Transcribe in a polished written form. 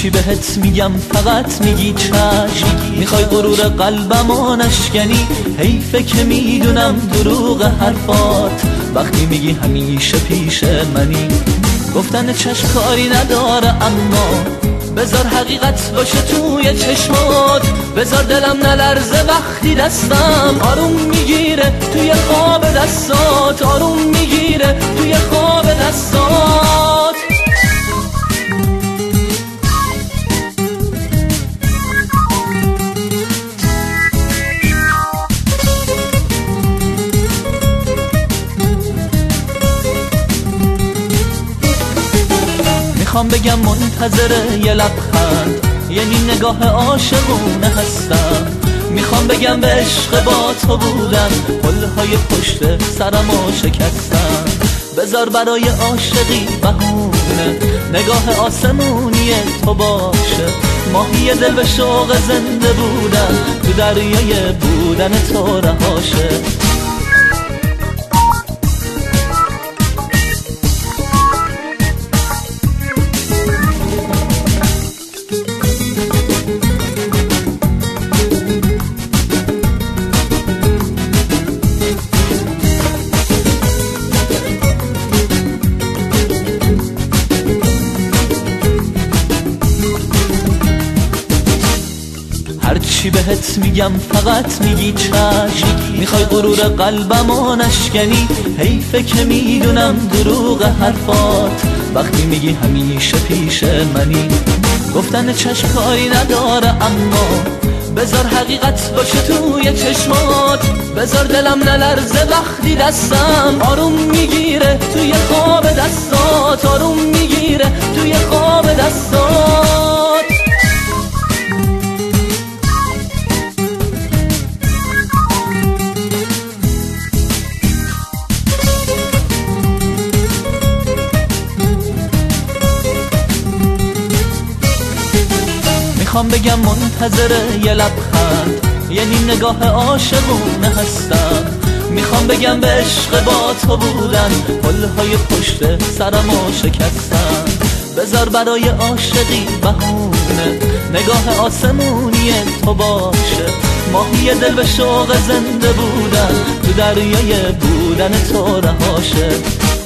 هرچی بهت میگم فقط میگی چشم. میخوای غرور قلبمو نشکنی، حیفه که میدونم دروغ حرفات. وقتی میگی همیشه پیش منی، گفتن چشم کاری نداره، اما بذار حقیقت باشه توی چشمات. بذار دلم نلرزه وقتی دستم آروم میگیره توی خواب دستات، آروم میگیره توی خواب دستات. میخوام بگم منتظر یه لبخند، یعنی نگاه عاشقونه هستم. میخوام بگم به عشق با تو بودم، پلهای پشت سرمو شکستم. بذار برای عاشقی بهونه، نگاه آسمونی تو باشه. ماهی دل به شوق زنده بودن، تو دریای بودن تو رهاشه. هرچی بهت میگم فقط میگی چشم. میخوای غرور قلبمو نشکنی، حیفه که میدونم دروغ حرفات. وقتی میگی همیشه پیش منی، گفتن چشم کاری نداره، اما بذار حقیقت باشه توی چشمات. بذار دلم نلرزه وقتی دستم آروم میگیره توی خواب دستات، آروم میگیره توی خواب دستات. میخوام بگم منتظر یه لبخند، یعنی نگاه عاشقونه هستم. میخوام بگم به عشق با تو بودن، پلهای پشت سرمو شکستم. بذار برای عاشقی بهونه، نگاه آسمونی تو باشه. ماهی دل به شوق زنده بودن، تو دریای بودن تو رهاشه.